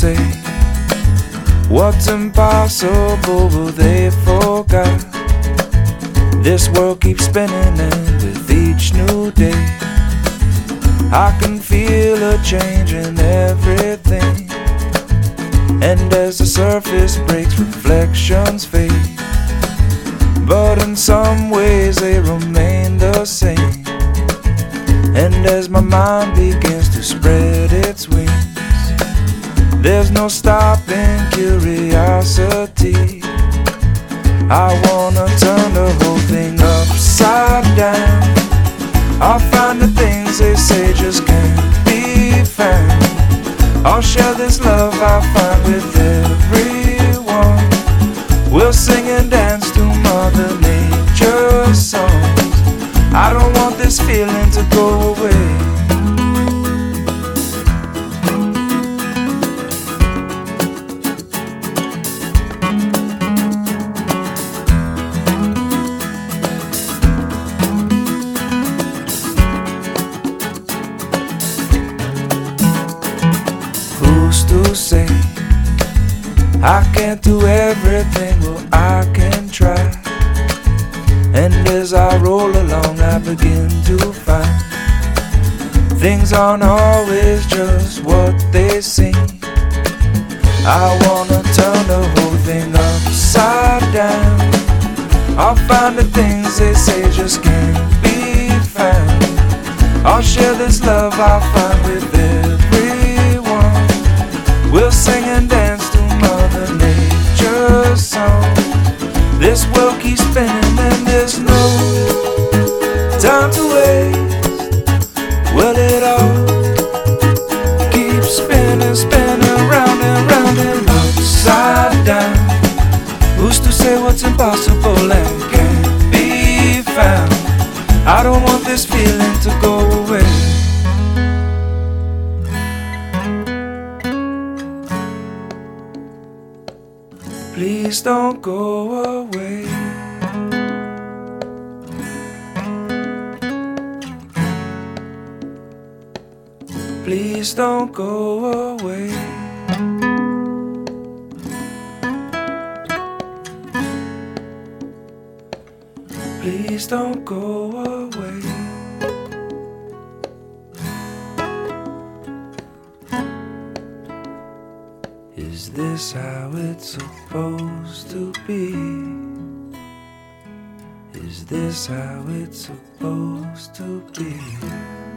say what's impossible, but they forgot. This world keeps spinning, and with each new day I can feel a change in everything. And as the surface breaks, reflections fade, but in some ways they remain the same. And as my mind begins to spread its wings, there's no stopping curiosity. I wanna turn the whole thing upside down. I'll find the things they say just can't be found. I'll share this love I find with everyone. We'll sing and dance to Mother Nature's songs. I don't want this feeling to go away. Who's to say I can't do everything? Well, I can try. And as I roll along, I begin to find things aren't always just what they seem. I wanna turn the whole thing upside down. I'll find the things they say just can't be found. I'll share this love I find with everyone. We'll sing and dance to Mother Nature's song. This world keeps spinning and there's no time to waste. Well, it all keeps spinning, spinning round and round and upside down. Who's to say what's impossible and can't be found? I don't want this feeling to go away. Please don't go away. Please don't go away. Please don't go away. Is this how it's supposed to be? Is this how it's supposed to be?